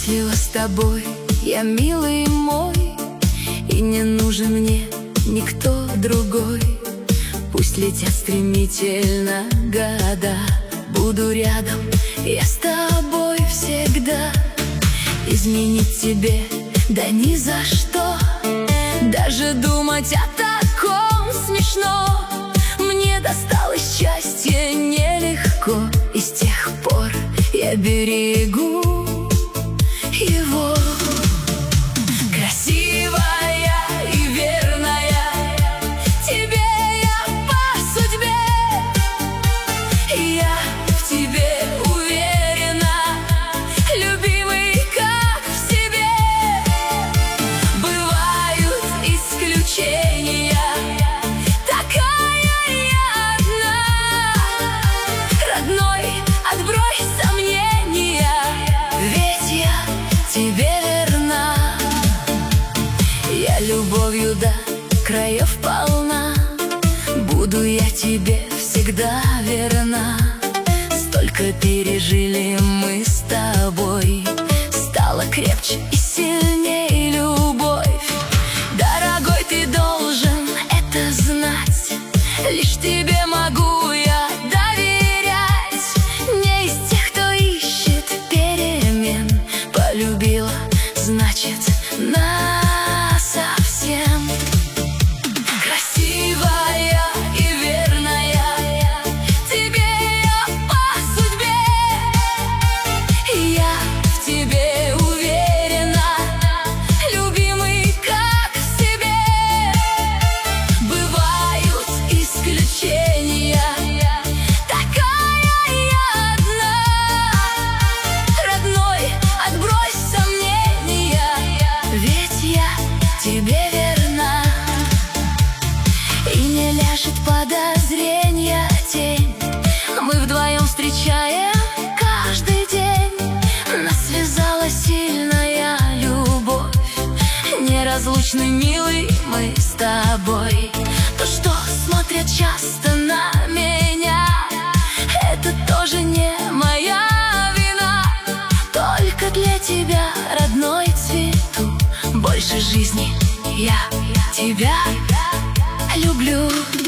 счастлива с тобой, я милый мой, и не нужен мне никто другой. Пусть летят стремительно года, буду рядом я с тобой всегда. Изменить тебе да ни за что, даже думать о таком смешно. Мне досталось счастье нелегко, и с тех пор я берегу его. Красивая и верная, тебе я по судьбе, я в тебе уверена, любимый как в себе. Бывают исключения, такая я одна. Родной, отбрось сомнения, ведь я тебе верна. Я любовью до краев полна, буду я тебе всегда верна. Столько пережили мы с тобой, стала крепче и сильнее любовь. Дорогой, ты должен это знать, лишь тебе могу я доверять. Не из тех, кто ищет перемен, полюбила, значит, насовсем. Красивая и верная, тебе я по судьбе, я в тебе уверена, любимый как в себе. Бывают исключения, такая я одна. Родной, отбрось сомнения, ведь я тебе верна. И не ляжет подозрения тень, мы вдвоем встречаем каждый день. Нас связала сильная любовь, неразлучны, милый, мы с тобой. То, что смотрят часто на меня, это тоже не моя вина. Только для тебя, родной, цвету, больше жизни я тебя люблю.